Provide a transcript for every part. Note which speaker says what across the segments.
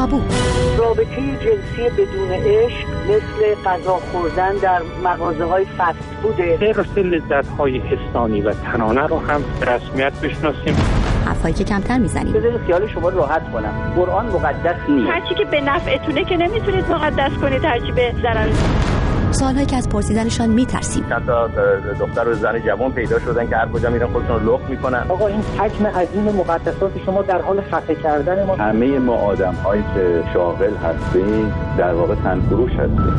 Speaker 1: تابو.
Speaker 2: رابطه جنسی بدون عشق مثل غذا خوردن در مغازه‌های فست فوده.
Speaker 3: حرص لذت‌های حسانی و تنانه رو هم به رسمیت بشناسیم.
Speaker 1: حرفایی که کمتر میزنیم.
Speaker 2: بذارید خیال شما راحت کنم. قرآن مقدس نیست.
Speaker 4: هرچی که به نفعتونه که نمیتونید مقدس کنید، هرچی به ضرر.
Speaker 1: سوالهایی که از پرسیدنشان میترسیم.
Speaker 5: چند تا دختر و زن جوان پیدا شدن که هر کجا میرن خودشون رو لخت میکنن.
Speaker 2: آقا این حجم عظیم مقدسات شما در حال خفه کردن ما.
Speaker 5: همه ما آدم‌هایی که شاغل هستیم در واقع تنفروش هستیم.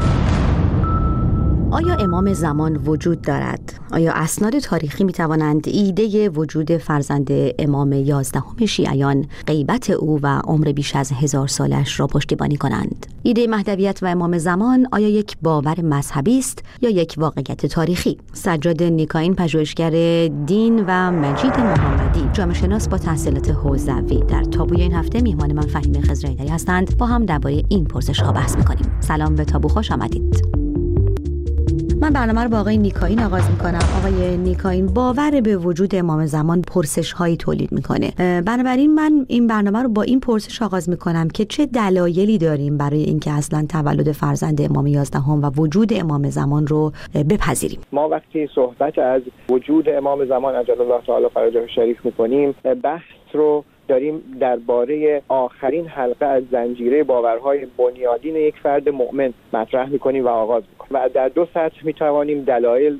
Speaker 1: آیا امام زمان وجود دارد؟ آیا اسناد تاریخی میتوانند ایده وجود فرزند امام 11 شیعیان، غیبت او و عمر بیش از 1000 سالش را پشتیبانی کنند؟ ایده مهدویت و امام زمان آیا یک باور مذهبی است یا یک واقعیت تاریخی؟ سجاد نیکاین، پژوهشگر دین و مجید محمدی، جامعه شناس با تحصیلات حوزوی، در تابوی این هفته میهمان من فهیم خضرایی‌دری هستند. با هم درباره این پرسش‌ها بحث می‌کنیم. سلام، به تابو خوش آمدید. من برنامه رو با آقای نیکاین آغاز میکنم. آقای نیکاین، باور به وجود امام زمان پرسش هایی تولید میکنه. بنابراین من این برنامه رو با این پرسش آغاز میکنم که چه دلایلی داریم برای اینکه اصلا تولد فرزند امام 11 و وجود امام زمان رو بپذیریم؟
Speaker 6: ما وقتی صحبت از وجود امام زمان عجل الله تعالی فرجه شریف میکنیم، بحث رو داریم درباره آخرین حلقه از زنجیره باورهای بنیادین یک فرد مؤمن مطرح میکنیم و آغاز میکنیم و در دو سطح میتوانیم دلایل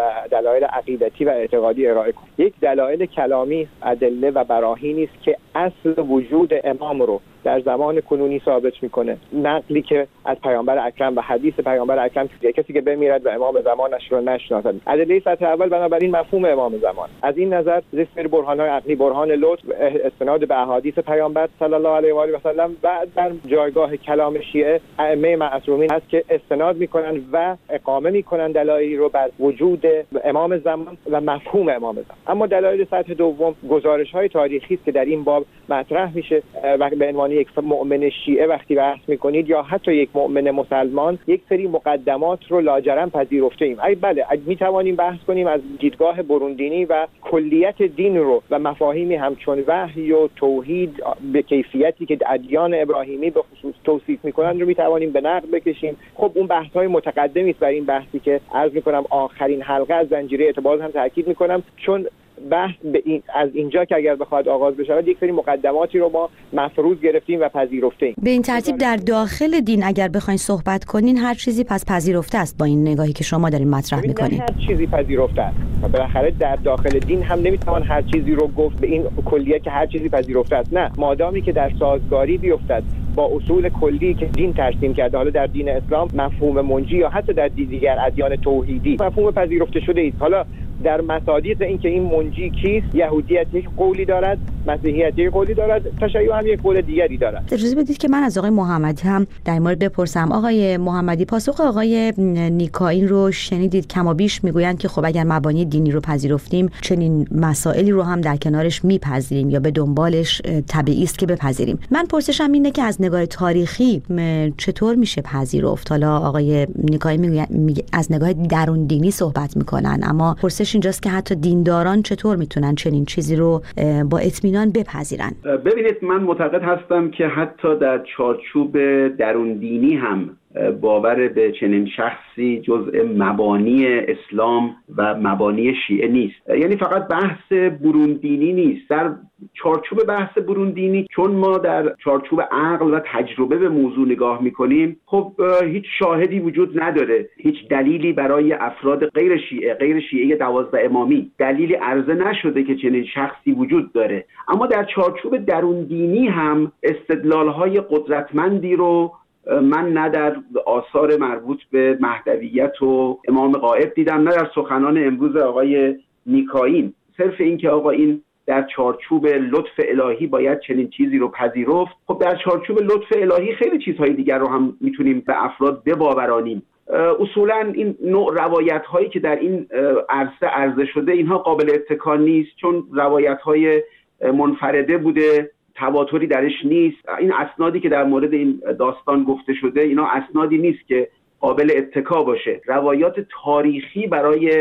Speaker 6: عقیدتی و اعتقادی ارائه کنیم. یک دلایل کلامی، ادله و براهینی است که اصل وجود امام رو در زمان کنونی ثابت میکنه. نقلی که از پیامبر اکرم و حدیث پیامبر اکرم که کسی که بمیرد و امام زمانش رو نشناسد. ادله سطح اول بنابراین مفهوم امام زمان. از این نظر ذکر برهان‌های عقلی، برهان لطف، استناد به احادیث پیامبر صلی الله علیه و آله و سلم و در جایگاه کلام شیعه ائمه معصومین هست که استناد میکنن و اقامه میکنن دلایلی رو بر وجود امام زمان و مفهوم امام زمان. اما دلایل سطح دوم گزارش‌های تاریخی است که در این باب مطرح میشه و به عنوان یک مؤمن شیعه وقتی بحث میکنید یا حتی یک مؤمن مسلمان یک سری مقدمات رو لاجرم پذیرفته ایم. بله، میتوانیم بحث کنیم از دیدگاه بروندینی و کلیت دین رو و مفاهیمی همچون وحی و توحید به کیفیتی که ادیان ابراهیمی به خصوص توصیف میکنن رو میتوانیم به نقد بکشیم. خب اون بحث‌های متقدمی است بر این بحثی که عرض میکنم آخرین حلقه از زنجیره اعتبار هم تاکید میکنم، چون بحث از اینجا که اگر بخواد آغاز بشه یک سری مقدماتی رو ما مفروض گرفتیم و پذیرفته ایم.
Speaker 1: به این ترتیب در داخل دین اگر بخواید صحبت کنین هر چیزی پس پذیرفته است با این نگاهی که شما دارین مطرح میکنین.
Speaker 6: هر چیزی پذیرفته است. بالاخره در داخل دین هم نمیتوان هر چیزی رو گفت به این کلیه که هر چیزی پذیرفته است. نه، مادامی که در سازگاری بیفتد با اصول کلی که دین ترسیم کرده، حالا در دین اسلام مفهوم منجی یا حتی در دیگر ادیان توحیدی مفهوم پذیرفته شده است. حالا در مصادیق این که این منجی کیست، یهودیت یک قولی دارد، مسیحیت یک قولی دارد، تشیع هم یک قول دیگری دارد.
Speaker 1: اجازه بدید که من از آقای محمدی هم در مورد بپرسم. آقای محمدی، پاسخ آقای نیکاین رو شنیدید. کما بیش میگویند که خب اگر مبانی دینی رو پذیرفتیم چنین مسائلی رو هم در کنارش میپذیریم یا به دنبالش طبیعی است که بپذیریم. من پرسشم اینه که از نگاه تاریخی چطور میشه پذیرفت؟ حالا آقای نیکاین میگه از نگاه درون دینی صحبت میکنن، اما پرسش اینجاست که حتی دینداران چطور میتونن چنین چیزی رو با اطمینان بپذیرن؟
Speaker 7: ببینید، من معتقد هستم که حتی در چارچوب درون دینی هم باور به چنین شخصی جزء مبانی اسلام و مبانی شیعه نیست. یعنی فقط بحث برون دینی نیست. در چارچوب بحث برون دینی، چون ما در چارچوب عقل و تجربه به موضوع نگاه میکنیم، خب هیچ شاهدی وجود نداره، هیچ دلیلی برای افراد غیر شیعه 12 امامی دلیلی عرضه نشده که چنین شخصی وجود داره. اما در چارچوب درون دینی هم استدلال‌های قدرتمندی رو من نه در آثار مربوط به مهدویت و امام غائب دیدم، نه در سخنان امروز آقای نیکاین. صرف این که آقا این در چارچوب لطف الهی باید چنین چیزی رو پذیرفت، خب در چارچوب لطف الهی خیلی چیزهای دیگر رو هم میتونیم به افراد بباورانیم. اصولا این نوع روایت هایی که در این عرصه عرضه شده اینها قابل اتکا نیست، چون روایت های منفرده بوده، تواتری درش نیست. این اسنادی که در مورد این داستان گفته شده اینا اسنادی نیست که قابل اتکا باشه. روایات تاریخی برای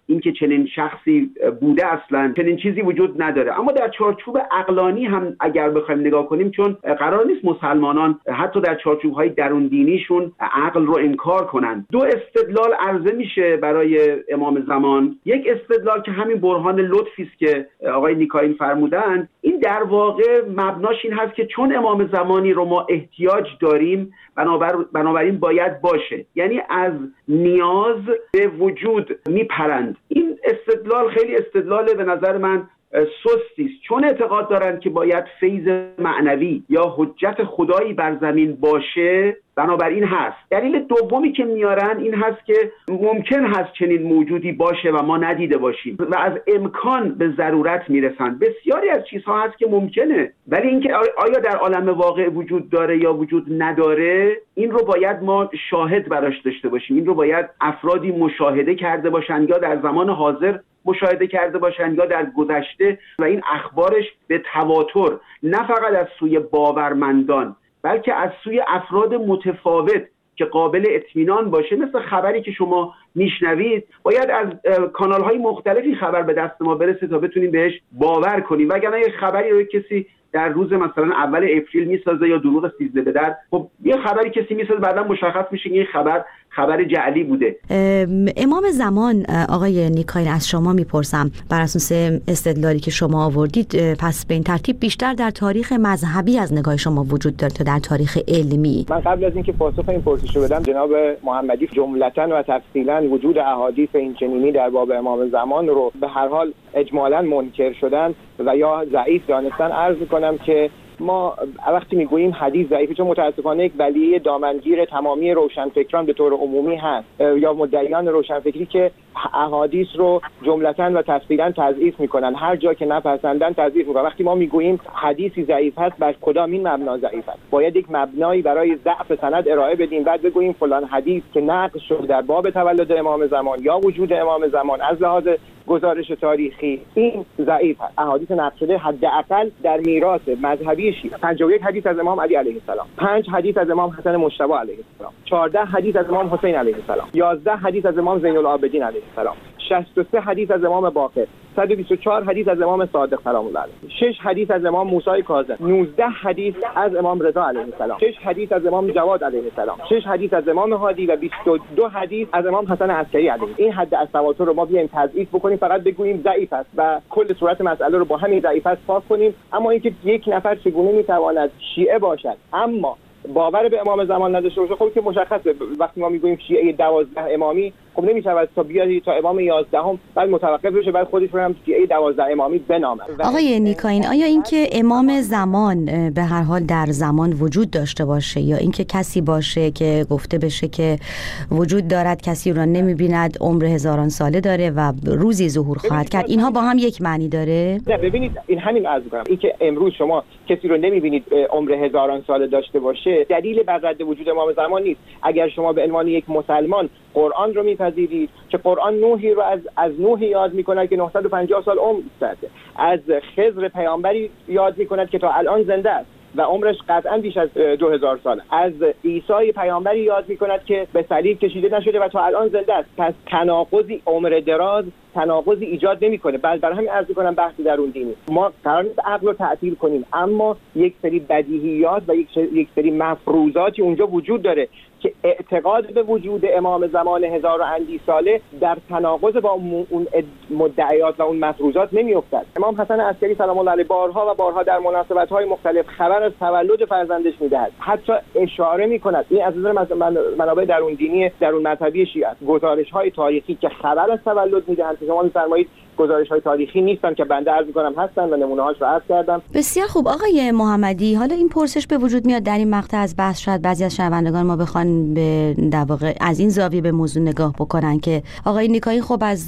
Speaker 7: اینکه چنین شخصی بوده اصلا چنین چیزی وجود نداره. اما در چارچوب عقلانی هم اگر بخوایم نگاه کنیم، چون قرار نیست مسلمانان حتی در چارچوب‌های درون دینیشون عقل رو انکار کنند، دو استدلال عرضه میشه برای امام زمان. یک استدلال که همین برهان لطفی است که آقای نیکاین فرمودن، این در واقع مبناش این هست که چون امام زمانی رو ما احتیاج داریم بنابراین باید باشه، یعنی از نیاز به وجود میپرند. این استدلال خیلی استدلال به نظر من سستی است، چون اعتقاد دارند که باید فیض معنوی یا حجت خدایی بر زمین باشه، بنابراین هست. دلیل دومی که میارن این هست که ممکن هست چنین موجودی باشه و ما ندیده باشیم و از امکان به ضرورت میرسن. بسیاری از چیزها هست که ممکنه، ولی اینکه آیا در عالم واقع وجود داره یا وجود نداره، این رو باید ما شاهد براش داشته باشیم. این رو باید افرادی مشاهده کرده باشن، یا در زمان حاضر مشاهده کرده باشن یا در گذشته، و این اخبارش به تواتر نه فقط از سوی باورمندان بلکه از سوی افراد متفاوت که قابل اطمینان باشه، مثل خبری که شما میشنوید باید از کانال‌های مختلفی خبر به دست ما برسه تا بتونیم بهش باور کنیم. وگرنه یه خبری رو کسی در روز مثلا اول اپریل میسازه یا دروغ 13 به در، خب یه خبری کسی میسازه بعدا مشخص میشه که این خبر جعلی بوده.
Speaker 1: امام زمان آقای نیکاین از شما میپرسم، بر اساس استدلالی که شما آوردید، پس به این ترتیب بیشتر در تاریخ مذهبی از نگاه شما وجود داره تا در تاریخ علمی؟
Speaker 6: من قبل از اینکه پاسخ این پرسش رو بدم، جناب محمدی جملتاً و تفصیلاً وجود احادیث این چنینی در باب امام زمان رو به هر حال اجمالاً منکر شدن و یا ضعیف دانستن. عرض می‌کنم که ما وقتی میگوییم حدیث ضعیفه، چون متاسفانه یک بلیه دامنگیر تمامی روشنفکران به طور عمومی هست یا مدعیان روشنفکری که احادیث رو جملتاً و تفصیلاً تضعیف میکنن، هر جا که نپسندن تضعیف میکنن. وقتی ما میگوییم حدیثی ضعیف هست، بر کدام این مبنا ضعیف است؟ باید یک مبنایی برای ضعف سند ارائه بدیم، بعد بگوییم فلان حدیث که نقل شده در باب تولد امام زمان یا وجود امام زمان از لحاظ گزارش تاریخی این ضعیف است. احادیث نقل شده حداقل در میراث مذهبی شیعه 51 حدیث از امام علی علیه السلام، 5 حدیث از امام حسن مجتبی علیه السلام، 14 حدیث از امام حسین علیه السلام، 11 حدیث از امام زین العابدین علیه السلام، 63 حدیث از امام باقر، 124 حدیث از امام صادق سلام الله علیه، 6 حدیث از امام موسی کاظم، 19 حدیث از امام رضا علیه السلام، 6 حدیث از امام جواد علیه السلام، 6 حدیث از امام هادی و 22 حدیث از امام حسن عسکری علیه. این حد از تواتر رو ما بیایم تضعیف بکنیم، فقط بگوییم ضعیف است و کل صورت مسئله رو با همین ضعیف است پاک کنیم. اما اینکه یک نفر چگونه میتواند شیعه باشد اما باور به امام زمان نداشته باشه، خب که مشخصه. وقتی ما میگوییم شیعه 12 امامی، خب نمیشود تا بیاد تا امام 11 بعد متوقف بشه بعد خودش رو هم شیعه 12 امامی بنامه.
Speaker 1: آقای نیکاین، آیا اینکه امام زمان به هر حال در زمان وجود داشته باشه یا اینکه کسی باشه که گفته بشه که وجود دارد، کسی رو نمیبیند، عمر هزاران ساله داره و روزی ظهور خواهد کرد، اینها با هم یک معنی داره؟
Speaker 6: نه ببینید، این همین عرض می‌کنم، اینکه امروز شما کسی رو نمیبینید عمر هزاران ساله داشته باشه دلیل بر رد وجود امام زمان نیست. اگر شما به عنوان یک مسلمان قرآن رو میپذیرید که قرآن نوحی رو از نوح یاد میکند که 950 سال عمر داشته، از خضر پیامبری یاد میکند که تا الان زنده است و عمرش قطعا بیش از 2000 سال، از عیسی پیامبری یاد میکند که به صلیب کشیده نشده و تا الان زنده است. پس تناقضی عمر دراز تناقضی ایجاد نمیکنه. برای همین عرض میکنم بحث درون دینی ما قرار نیست عقل رو تعطیل کنیم، اما یک سری بدیهیات و یک سری مفروضاتی اونجا وجود داره که اعتقاد به وجود امام زمان 1000 و اندی ساله در تناقض با اون مدعیات و اون مفروضات نمیافتد. امام حسن عسکری سلام الله علیه بارها و بارها در مناسبت‌های مختلف خبر از تولد فرزندش میدهد، حتی اشاره میکند. این از نظر منابع درون دینی درون مذهبی شیعه است، گزارش‌های تاریخی که خبر از تولد میدهند. شما می‌فرمایید گزارش‌های تاریخی نیستن که بنده عرض می‌کنم هستن و نمونه‌هاش رو عرض کردم.
Speaker 1: بسیار خوب آقای محمدی، حالا این پرسش به وجود میاد در این مقطع از بحث، شاید بعضی از شنوندگان ما بخوان به در واقع از این زاویه به موضوع نگاه بکنن که آقای نیکاین خب از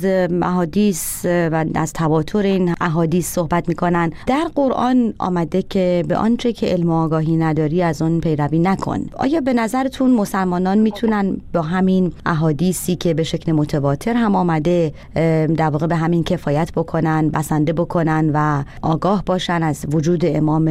Speaker 1: احادیث و از تواتر این احادیث صحبت می‌کنن. در قرآن آمده که به آنچه که علم و آگاهی نداری از اون پیروی نکن. آیا به نظرتون مسلمانان میتونن با همین احادیثی که به شکل متواتر هم آمده، در واقع به همین کفایت بکنن، بسنده بکنن و آگاه باشن از وجود امام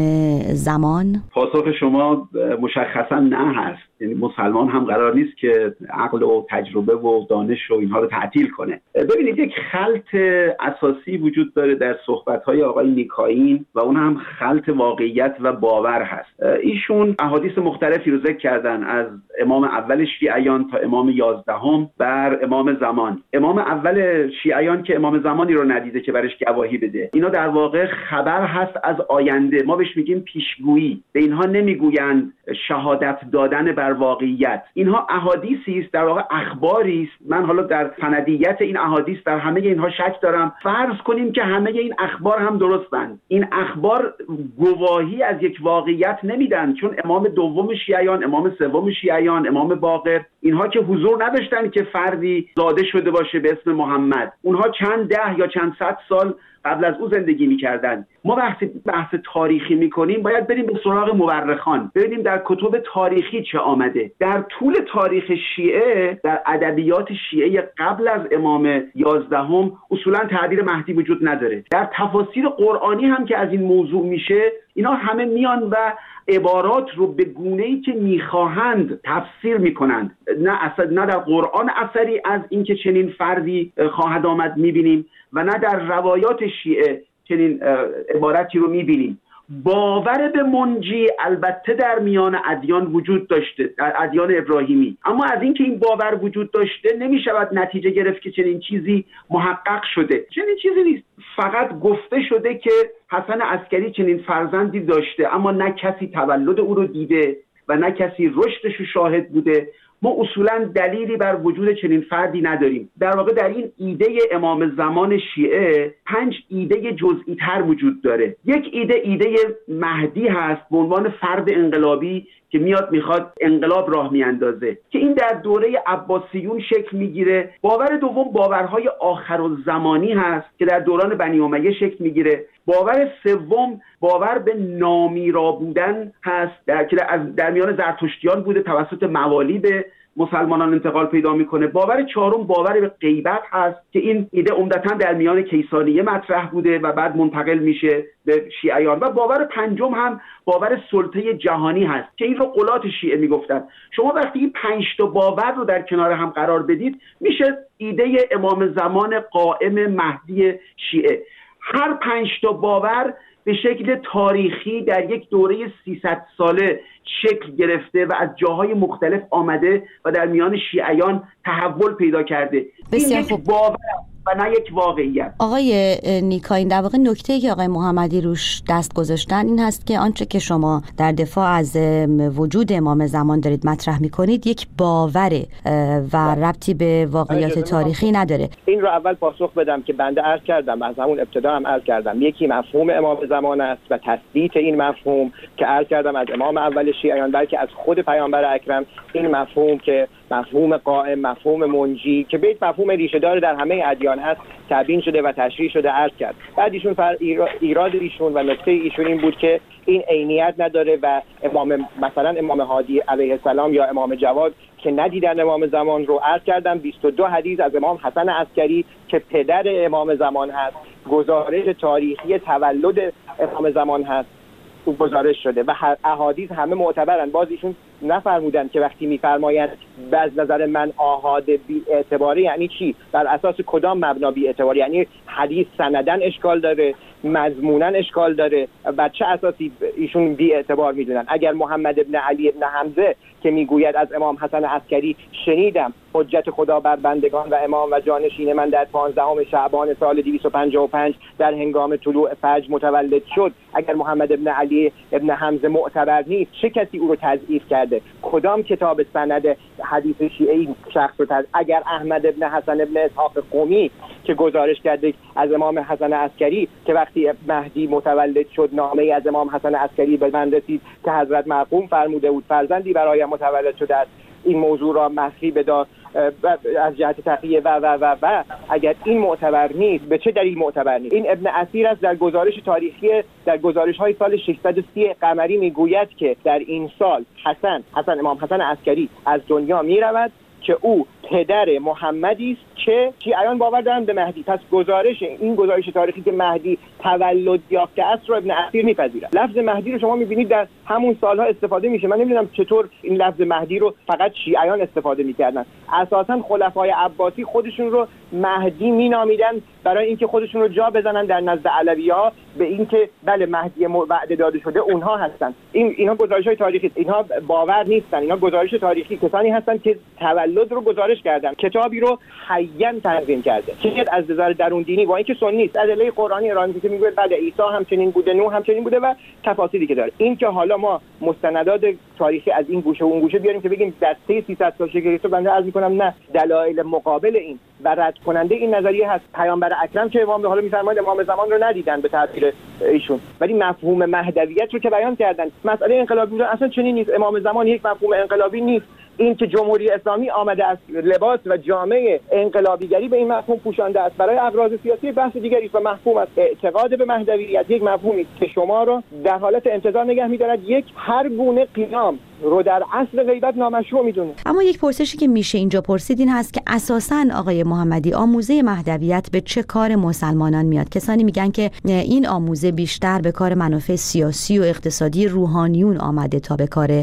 Speaker 1: زمان؟
Speaker 7: پاسخ شما مشخصا نه هست. یعنی مسلمان هم قرار نیست که عقل و تجربه و دانش و اینها رو تعطیل کنه. ببینید یک خلط اساسی وجود داره در صحبت‌های آقای نیکاین و اون هم خلط واقعیت و باور هست. ایشون احادیث مختلفی رو ذکر کردن از امام اول شیعیان تا امام 11 بر امام زمان. امام اول شیعیان که امام زمانی رو ندیده که برش گواهی بده. اینا در واقع خبر هست از آینده. ما بهش میگیم پیشگویی. به اینها نمیگویند شهادت دادن بر واقعیت. اینها احادیثی است، در واقع اخباری است. من حالا در سندیت این احادیث در همه اینها شک دارم. فرض کنیم که همه این اخبار هم درستند. این اخبار گواهی از یک واقعیت نمیدن، چون امام دوم شیعیان، امام سوم شیعیان، امام باقر، اینها که حضور نداشتن که فردی زاده شده باشه به اسم محمد. اونها چند ده یا چند صد سال قبل از او زندگی می‌کردند. ما بحث تاریخی می‌کنیم، باید بریم به سراغ مورخان، ببینیم در کتب تاریخی چه آمده. در طول تاریخ شیعه، در ادبیات شیعه قبل از امام 11 اصولاً تعبیر مهدی وجود نداره. در تفاسیر قرآنی هم که از این موضوع میشه، اینا همه میان و عبارات رو به گونه‌ای که میخواهند تفسیر میکنند. نه در قرآن اثری از اینکه چنین فردی خواهد آمد میبینیم و نه در روایات شیعه چنین عبارتی رو میبینیم. باور به منجی البته در میان ادیان وجود داشته، در ادیان ابراهیمی، اما از اینکه این باور وجود داشته نمیشود نتیجه گرفت که چنین چیزی محقق شده. چنین چیزی نیست. فقط گفته شده که حسن عسکری چنین فرزندی داشته، اما نه کسی تولد او رو دیده و نه کسی رشدش رو شاهد بوده. ما اصولا دلیلی بر وجود چنین فردی نداریم. در واقع در این ایده امام زمان شیعه 5 ایده جزئی تر وجود داره. یک ایده مهدی هست به عنوان فرد انقلابی که میخواد انقلاب راه میاندازه، که این در دوره عباسیون شکل میگیره. باور دوم باورهای آخرالزمانی هست که در دوران بنی امیه شکل میگیره. باور سوم باور به نامیرا بودن هست که در میان زرتشتیان بوده، توسط موالی به مسلمانان انتقال پیدا میکنه. باور چهارم باور به غیبت هست که این ایده عمدتاً در میان کیسانیه مطرح بوده و بعد منتقل میشه به شیعیان. و باور پنجم هم باور سلطه جهانی هست که این رو قلات شیعه میگفتن. شما وقتی این 5 تا باور رو در کنار هم قرار بدید، میشه ایده امام زمان قائم مهدی شیعه. هر 5 تا باور به شکل تاریخی در یک دوره 300 ساله شکل گرفته و از جاهای مختلف آمده و در میان شیعیان تحول پیدا کرده.
Speaker 1: بسیار
Speaker 7: این یک باور و نه یک واقعیت.
Speaker 1: آقای نیکاین، در واقع نکته‌ای که آقای محمدی روش دست گذاشتن این هست که آنچه که شما در دفاع از وجود امام زمان دارید مطرح می‌کنید یک باوره و ربطی به واقعیت تاریخی نداره.
Speaker 6: این رو اول پاسخ بدم که بنده عرض کردم، از همون ابتدا هم عرض کردم، یکی مفهوم امام زمان است و تثبیت این مفهوم که عرض کردم از امام اول شیعیان، بلکه از خود پیامبر اکرم. این مفهوم که مفهوم قائم، مفهوم منجی که بیت مفهوم ریشه دار در همه ادیان هست، تبیین شده و تشریح شده عرض کرد. بعد ایشون ایراد ایشون و نکته ایشون این بود که این عینیت نداره و مثلا امام هادی علیه السلام یا امام جواد که ندیدن امام زمان رو عرض کردم. 22 حدیث از امام حسن عسکری که پدر امام زمان هست، گزارش تاریخی تولد امام زمان هست، گزارش شده و احادیث همه معتبرن. باز ایشون نفرمودن که وقتی میفرمایند از نظر من آحاد بی اعتباری یعنی چی، بر اساس کدام مبنا بی اعتباری؟ یعنی حدیث سندن اشکال داره، مضمونا اشکال داره، بر چه اساسی ایشون بی اعتبار میدونن؟ اگر محمد ابن علی ابن حمزه که میگوید از امام حسن عسکری شنیدم حجت خدا بر بندگان و امام و جانشین من در 15 شعبان سال 255 در هنگام طلوع فجر متولد شد، اگر محمد ابن علی ابن حمزه معتبر نیست، چه کسی او رو تضعیف کرده؟ کدام کتاب سند حدیث شیعی شخص رو اگر احمد ابن حسن ابن اسحاق قمی که گزارش کرده از امام حسن عسکری که وقتی مهدی متولد شد نامه‌ای از امام حسن عسکری به من رسید که حضرت مرحوم فرموده بود فرزندی برایم متولد شده است، این موضوع را مخفی بدار از جهت تقیه و اگر این معتبر نیست، به چه دلیل معتبر نیست؟ این ابن اسیر است در گزارش تاریخی، در گزارش‌های سال 630 قمری میگوید که در این سال امام حسن عسکری از دنیا میرود که او پدر محمدی است که شیعیان باور دارن به مهدی. پس گزارش تاریخی که مهدی تولد یافته است رو ابن اثیر میپذیره. لفظ مهدی رو شما میبینید در همون سالها استفاده میشه. من نمیدونم چطور این لفظ مهدی رو فقط شیعیان استفاده میکردن. اساسا خلفای عباسی خودشون رو مهدی مینامیدن برای اینکه خودشون رو جا بزنن در نزد علوی‌ها به اینکه بله مهدی وعده داده شده اونها هستن. اینها گزارش‌های تاریخی، اینها باور نیستن، اینها گزارش تاریخی. کسانی هستن که تولد رو گزارش کردن، کتابی رو حیاً تنظیم کرده که از نظر درون دینی با اینکه سنی است ادله قرآنی ارائه میده میگه بله عیسی همچنین بوده، نوح همچنین بوده و تفاصیلی که داره. این که حالا ما مستندات تاریخی از این گوشه و اون گوشه بیاریم که بگیم در 300 سال شگفتی، بنده عرض می‌کنم نه، دلایل مقابل این و رد کننده این نظریه هست. پیامبر اکرم که امام حالا می‌فرماید امام زمان رو ندیدن به تعبیر ایشون، ولی مفهوم مهدویت رو که بیان کردن. مسئله انقلابی بودن اصلا چنین نیست. امام زمان یک مفهوم انقلابی نیست. این که جمهوری اسلامی آمده از لباس و جامعه انقلابیگری به این مفهوم پوشانده است برای اغراض سیاسی بحث دیگری است و مفهوم است. اعتقاد به مهدویت یک مفهومی است که شما رو در حالت انتظار نگه می‌دارد، یک هر گونه قیام رو در اصل غیبت نامشروع میدونه.
Speaker 1: اما یک پرسشی که میشه اینجا پرسید این هست که اساساً آقای محمدی آموزه مهدویت به چه کار مسلمانان میاد؟ کسانی میگن که این آموزه بیشتر به کار منافع سیاسی و اقتصادی روحانیون آمده تا به کار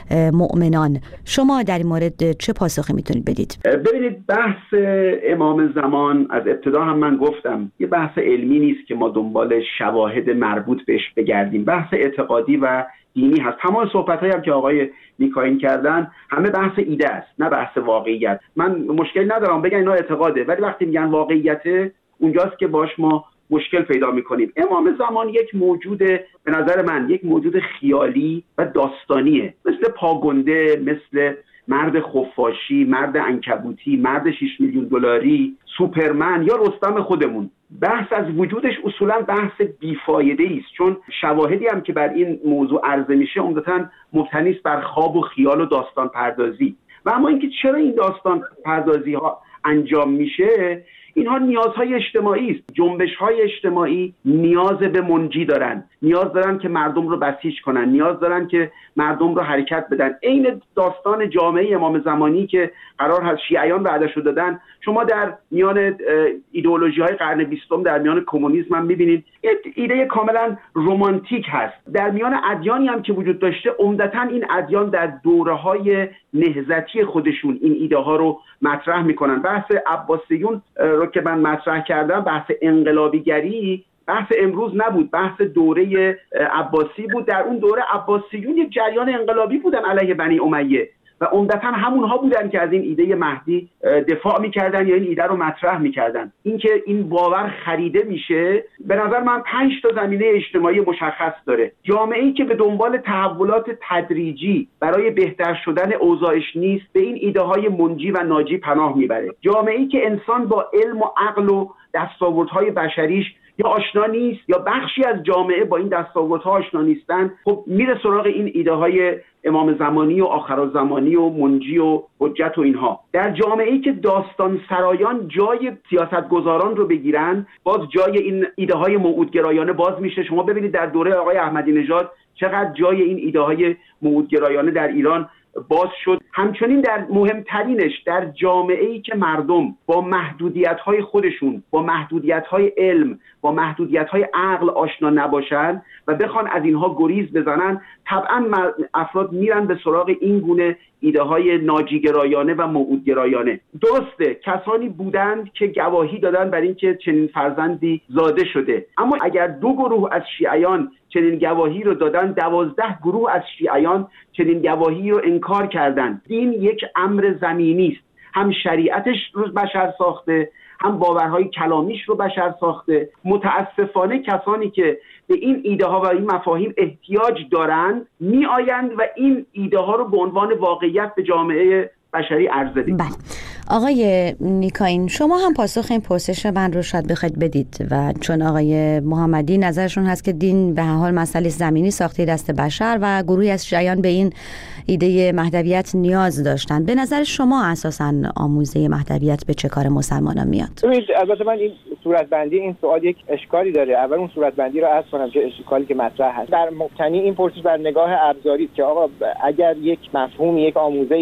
Speaker 1: مؤمنان. شما در این مورد چه پاسخی میتونید بدید؟
Speaker 7: ببینید، بحث امام زمان از ابتدا هم من گفتم یه بحث علمی نیست که ما دنبال شواهد مربوط بهش بگردیم. بحث اعتقادی و دینی هست. تمام صحبت‌هایی هم که آقای نیکاین کردن همه بحث ایده است، نه بحث واقعیت. من مشکلی ندارم بگن اینا اعتقاده، ولی وقتی میگن واقعیته اونجاست که باش ما مشکل پیدا می‌کنیم. امام زمان یک موجود، به نظر من یک موجود خیالی و داستانیه، مثل پاگنده، مثل مرد خفاشی، مرد عنکبوتی، مرد 6 میلیون دلاری، سوپرمن یا رستم خودمون. بحث از وجودش اصولا بحث بیفایده است، چون شواهدی هم که بر این موضوع عرضه میشه عمدتاً مبتنی است بر خواب و خیال و داستان پردازی. و اما اینکه چرا این داستان پردازی ها انجام میشه، اینها نیازهای اجتماعی است. جنبش‌های اجتماعی نیاز به منجی دارن، نیاز دارن که مردم رو بسیج کنن، نیاز دارن که مردم رو حرکت بدن. عین داستان جامعه امام زمانی که قرار هست شیعیان وعده‌شو دادن. شما در میان ایدئولوژی‌های قرن 20 در میان کمونیسم هم می‌بینید یک ایده کاملا رمانتیک هست. در میان ادیانی هم که وجود داشته، عمدتاً این ادیان در دوره‌های نهضتی خودشون این ایده ها رو مطرح میکنن. بحث عباسیون رو که من مطرح کردم، بحث انقلابیگری، بحث امروز نبود، بحث دوره عباسی بود. در اون دوره عباسیون یک جریان انقلابی بودن علیه بنی امیه و عمدتاً همونها بودن که از این ایده مهدی دفاع میکردن یا این ایده رو مطرح میکردن. اینکه این باور خریده میشه، به نظر من 5 تا زمینه اجتماعی مشخص داره. جامعه‌ای که به دنبال تحولات تدریجی برای بهتر شدن اوضاعش نیست، به این ایده های منجی و ناجی پناه میبره. جامعه‌ای که انسان با علم و عقل و دستاوردهای بشریش یا آشنا نیست یا بخشی از جامعه با این دستاوردها آشنا نیستن، خب میره سراغ این ایده های امام زمانی و آخرالزمانی و منجی و حجت و اینها. در جامعه‌ای که داستان سرایان جای سیاستگزاران رو بگیرن، باز جای این ایده های موعودگرایانه باز میشه. شما ببینید در دوره آقای احمدی نژاد چقدر جای این ایده های موعودگرایانه در ایران باز شد. همچنین در مهمترینش در جامعه‌ای که مردم با محدودیت‌های خودشون، با محدودیت‌های علم، با محدودیت‌های عقل آشنا نباشن و بخوان از اینها گریز بزنن، طبعاً افراد میرن به سراغ این گونه ایده‌های ناجیگرایانه و موعودگرایانه. درسته کسانی بودند که گواهی دادن بر اینکه چنین فرزندی زاده شده، اما اگر 2 گروه از شیعیان چنین گواهی رو دادن، 12 گروه از شیعیان چنین گواهی رو انکار کردند. دین یک امر زمینی است، هم شریعتش رو بشر ساخته، هم باورهای کلامیش رو بشر ساخته. متاسفانه کسانی که به این ایده ها و این مفاهیم احتیاج دارند می آیند و این ایده ها رو به عنوان واقعیت به جامعه بشری عرضه می‌کنند.
Speaker 1: بله. آقای نیکاین، شما هم پاسخ این پرسش من رو شاید بخواید بدید و چون آقای محمدی نظرشون هست که دین به هر حال مسئله زمینی ساخته دست بشر و گروهی از شیعیان به این ایده مهدویت نیاز داشتن، به نظر شما اساساً آموزه مهدویت به چه کار مسلمانان میاد؟
Speaker 6: البته من این صورتبندی این سوال یک اشکالی داره. اول اون صورتبندی رو عرض کنم که اشکالی که مطرح هست در مبتنی این پرسش بر نگاه ابزاری که آقا اگر یک مفهوم، یک آموزه‌ای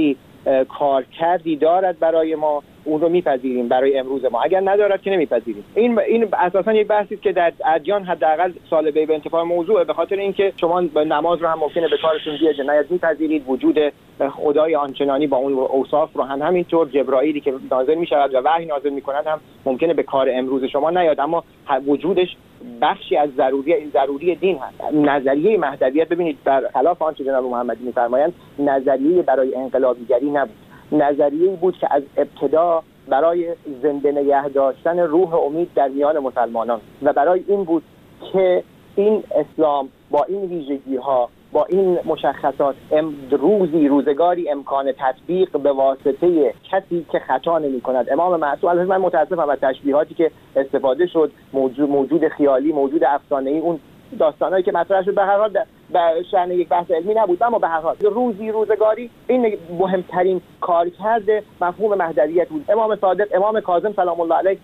Speaker 6: کارکردی دارد برای ما، اون رو میپذیریم برای امروز ما. اگر ندارد که نمیپذیریم. این اساسا یک بحثی است که در ادیان حداقل سالبه به انتفاع موضوعه، به خاطر اینکه شما نماز رو هم ممکنه به کارتون بیاد، نه میپذیرید وجود خدای آنچنانی با اون اوصاف رو، همینطور جبرائیلی که نازل میشود و وحی نازل میکند هم ممکنه به کار امروز شما نیاد، اما وجودش بخشی از ضروری دین هست. نظریه مهدویت ببینید برخلاف آنچه جناب محمدی میفرمایند نظریه برای انقلابیگری نبود، نظریه‌ای بود که از ابتدا برای زنده نگه داشتن روح امید در میان مسلمانان و برای این بود که این اسلام با این ویژگی‌ها، با این مشخصات روزگاری امکان تطبیق به واسطه کسی که خطا نمی‌کند. امام معصوم، البته من متأسفم از تشبیهاتی که استفاده شد، موجود خیالی، موجود افسانه‌ای، اون داستانایی که مطرح شد به هر حال به شأن یک بحث علمی نبود، اما به هر حال روزگاری این مهمترین کارکرد مفهوم مهدویت بود. امام صادق، امام کاظم سلام الله علیه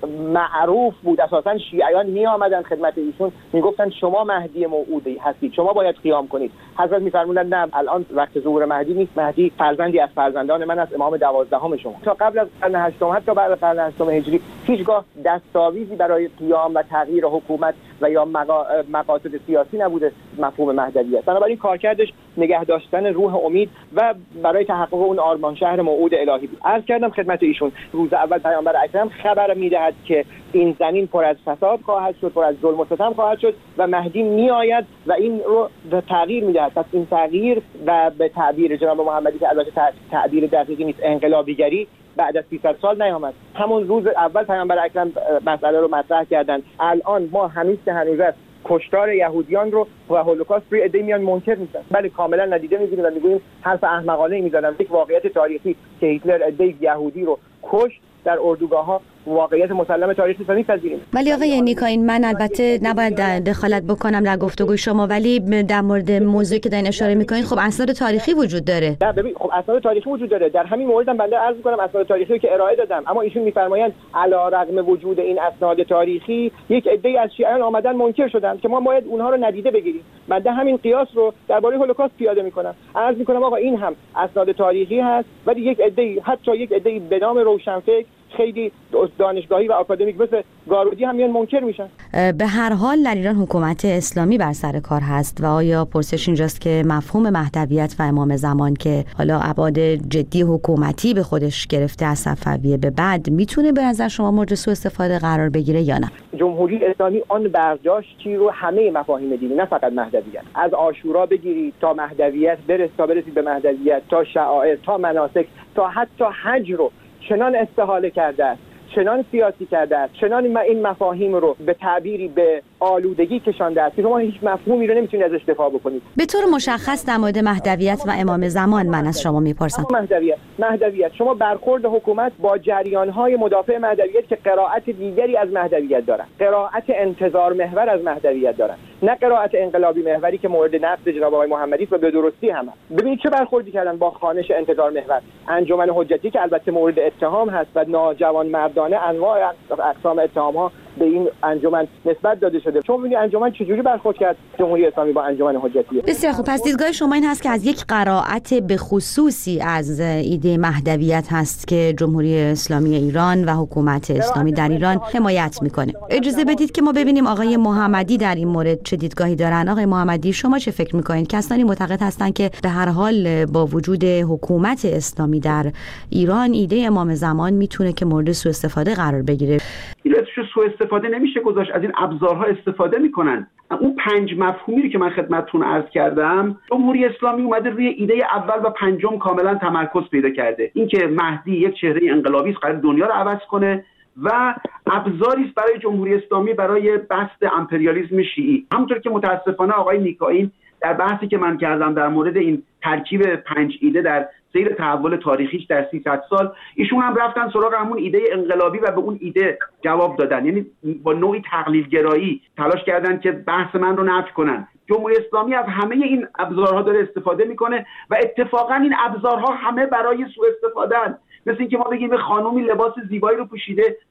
Speaker 6: معروف بود، اساسا شیعیان می آمدن خدمت ایشون میگفتن شما مهدی موعودی هستید، شما باید قیام کنید. حضرت میفرمودند نه، الان وقت ظهور مهدی نیست، مهدی فرزندی از فرزندان من است، امام 12 شما. تا قبل از قرن هشتم، حتی بعد از قرن هشتم هجری، هیچگاه دستاویزی برای قیام و تغییر حکومت و یا مقاصد سیاسی نبوده مفهوم مهدویت. بنابراین کارکردش نگه داشتن روح امید و برای تحقق اون آرمان شهر موعود الهی بود. عرض کردم خدمت ایشون روز اول پیامبر اکرم خبر میدهد که این زمین پر از فساد خواهد شد، پر از ظلم و ستم خواهد شد و مهدی میآید و این رو تغییر میدهد. پس این تغییر و به تعبیر جناب محمدی که البته تعبیر دقیقی نیست، انقلابیگری بعد از 300 سال نیامد. همون روز اول پیامبر اکرم مسئله رو مطرح کردن. الان ما هنوز است کشتار یهودیان رو و هولوکاست روی عده‌ای میان منکر میشن. بله کاملا ندیده میگیریم و میگوییم حرف احمقانه میزنن. یک واقعیت تاریخی که هیتلر عده‌ای یهودی رو کشت در اردوگاه‌ها، واقعیت مسلم تاریخی رو می‌پذیریم.
Speaker 1: ولی آقای نیکاین، من البته نباید دخالت بکنم در گفتگوی شما، ولی در مورد موضوعی که دارین اشاره می‌کنید خب اسناد تاریخی وجود داره.
Speaker 6: نه ببین، خب اسناد تاریخی وجود داره. در همین موردم بنده عرض می‌کنم اسناد تاریخی رو که ارائه دادم، اما ایشون می‌فرمایند علی‌رغم وجود این اسناد تاریخی یک عده‌ای از شیعیان آمدن منکر شدند که ما باید اونها رو ندیده بگیریم. بنده همین قیاس رو درباره هولوکاست پیاده می‌کنم. عرض می‌کنم آقا این هم اسناد تاریخی هست، ولی یک عده‌ای، حتی یک عده‌ای به نام روشنفکر، خیلی دانشگاهی و آکادمیک مثل گارودی هم میان منکر میشن.
Speaker 1: به هر حال در ایران حکومت اسلامی بر سر کار هست و آیا پرسش اینجاست که مفهوم مهدویت و امام زمان که حالا ابعاد جدی حکومتی به خودش گرفته از صفویه به بعد میتونه به نظر شما مورد سوء استفاده قرار بگیره یا نه؟
Speaker 6: جمهوری اسلامی آن برداشتی رو همه مفاهیم دینی، نه فقط مهدویت، از عاشورا بگیرید تا مهدویت تا برسید به مهدویت، تا شعائر، تا مناسک، تا حتی حج رو چنان استحاله کرده است، چنان سیاسی کرده است، چنان این مفاهیم رو به تعبیری به آلودگی کشانده است که شما هیچ مفهومی رو نمیتونید ازش دفاع بکنید.
Speaker 1: به طور مشخص در مورد مهدویت و امام زمان من از شما میپرسم.
Speaker 6: مهدویت شما برخورد حکومت با جریان‌های مدافع مهدویت که قرائت دیگری از مهدویت دارن، قرائت انتظار محور از مهدویت دارن، نه قرائت انقلابی محوری که مورد نقد جناب آقای محمدی و به درستی هم هست. ببینید چه برخوردی کردن با خوانش انتظار محور. انجمن حجتی که البته مورد اتهام هست و ناجوان مردانه انواع اقسام اتهام‌ها به این انجمن نسبت داده شده. چون ببینید انجمن چجوری برخورد کرد جمهوری اسلامی با انجمن حجتی.
Speaker 1: بسیار خوب. پس دیدگاه شما این هست که از یک قرائت به خصوصی از ایده مهدویت هست که جمهوری اسلامی ایران و حکومت اسلامی در ایران حمایت میکنه. اجازه بدید که ما ببینیم آقای محمدی در این مورد چه دیدگاهی دارن. آقای محمدی، شما چه فکر میکنید؟ کسانی معتقد هستند که به هر حال با وجود حکومت اسلامی در ایران ایده امام زمان میتونه که مورد سوء استفاده قرار بگیره.
Speaker 7: ایلتشو سوء استفاده نمیشه گذاشت، از این ابزارها استفاده میکنن. اون 5 مفهومی که من خدمتتون عرض کردم، جمهوری اسلامی اومده روی ایده اول و پنجم کاملا تمرکز پیدا کرده. اینکه مهدی یک چهره انقلابی است، قرار دنیا رو عوض کنه و ابزاری است برای جمهوری اسلامی برای بسط امپریالیسم شیعی. همونطور که متاسفانه آقای نیکاین در بحثی که من کردم در مورد این ترکیب 5 ایده در سیر تحول تاریخیش در 300 سال، ایشون هم رفتن سراغ همون ایده انقلابی و به اون ایده جواب دادن. یعنی با نوعی تقلیل گرایی تلاش کردن که بحث من رو نفی کنن. جمهوری اسلامی از همه این ابزارها داره استفاده میکنه و اتفاقا این ابزارها همه برای سوء استفاده ان. مثل اینکه ما بگیم خانومی لباس زیبایی رو پوشیده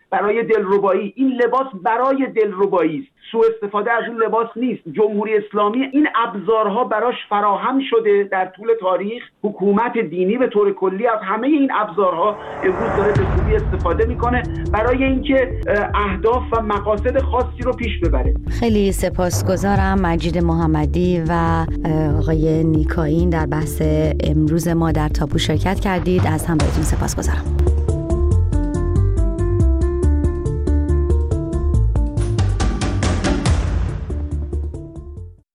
Speaker 7: برای دلربایی. این لباس برای دلربایی است، سوء استفاده از اون لباس نیست. جمهوری اسلامی این ابزارها براش فراهم شده در طول تاریخ. حکومت دینی به طور کلی از همه این ابزارها امروز داره به خوبی استفاده میکنه برای اینکه اهداف و مقاصد خاصی رو پیش ببره.
Speaker 1: خیلی سپاسگزارم مجید محمدی و آقای نیکاین در بحث امروز ما در تابو شرکت کردید. از همراهیتون سپاسگزارم.